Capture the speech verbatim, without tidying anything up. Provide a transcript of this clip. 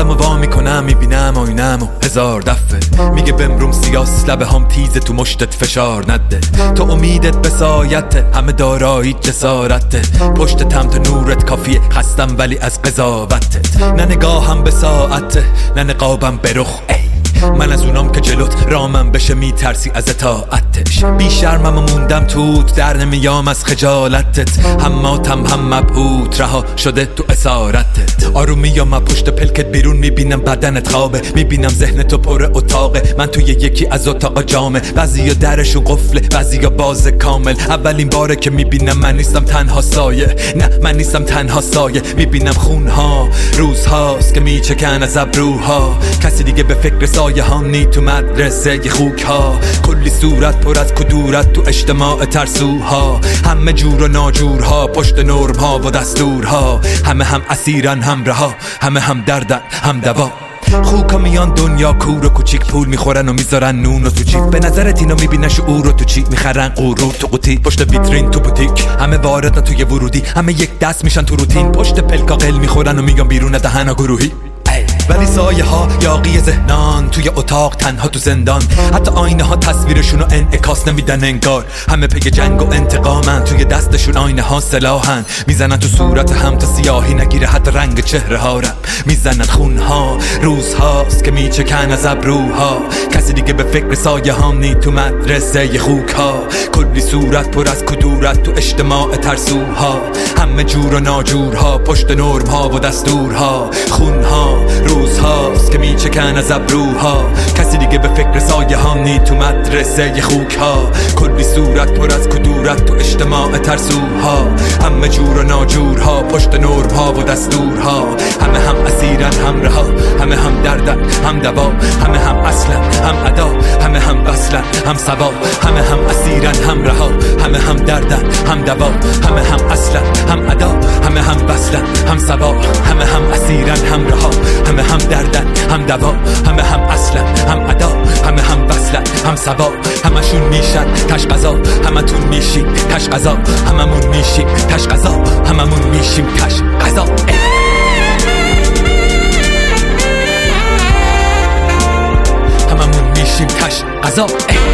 چشامو وا میکنم میبینم آینمو هزار دفعه میگه بمروم سیاس لبه هم تیزه تو مشتت فشار نده تو امیدت بسایته همه دارایی جسارته پشت تم تا نورت کافیه خستم ولی از قضاوتت نه نگاهم به ساعته نه نقابم به رخ من از اونام که جلوت رامم بشه میترسی از اطاعتش بی شرمم و موندم توت در نمیام از خجالتت هماتم هم مبهوت رها شده تو اسارتت آروم میام از پشت پلکت بیرون میبینم بدنت خوابه میبینم ذهن تو پر اتاقه من توی یکی از اتاقا جامه بعضیا درشون قفله بعضیا باز کامل اولین باره که میبینم من نیستم تنها سایه نه من نیستم تنها سایه میبینم خونها روزهاست که میچکن از ابروها کسی دیگه به فکر سایه هم نی تو مدرسه ی خوک ها کلی صورت پر از کدورت تو اجتماع ترسوها همه جور و ناجورها پشت نرم ها و دستورها همه هم اسیرن هم رها همه هم دردن هم دوا خوکا میان دنیا کور و کوچیک پول میخورن و میذارن نون و تو جیب به نظرت اینو میبینن شعور و تو چی میخرن غرور تو قوطی پشت ویترین تو بوتیک همه واردن توی ورودی همه یک دست میشن تو روتین پشت پلکا قل میخورن و میگن بیرون دهنا گروهی ولی سایه ها یاقی ذهنان توی اتاق تنها تو زندان حتی آینه ها تصویرشونو انعکاس نمیدن انگار همه پی جنگ و انتقامن توی دستشون آینه ها سلاحن میزنن تو صورت هم تا سیاهی نگیره حتی رنگ چهره ها رم میزنن خون ها روزهاست که میچکن از ابروها کسی دیگه به فکر سایه هم نی تو مدرسه ی خوک ها کلی صورت پر از کدورت تو اجتماع ترسوها همه جور و ناجورها پشت نرم ها و دستورها خون ها روزهاست که میچکن از ابروها کسی دیگه به فکر سایه هم نی تو مدرسه ی خوک ها کلی صورت پر از کدورت تو اجتماع ترسوها همه جور و ناجورها پشت نرم ها و دستورها همه هم اسیرن هم رها همه هم دردن هم دوا همه هم اصلا هم ادا همه هم وصلن هم سوا همه هم اسیرن هم رها همه هم دردن هم دوا همه هم اصلا هم ادا همه هم وصلن هم سوا همه هم اسیرن هم رها همه هم دردن هم دوا همه هم اصلا هم ادا همه هم وصلن هم سوا همشون میشن تش قضا همتون میشین تش قضا هممون میشیم تش قضا هممون میشیم تش قضا هممون میشیم تش قضا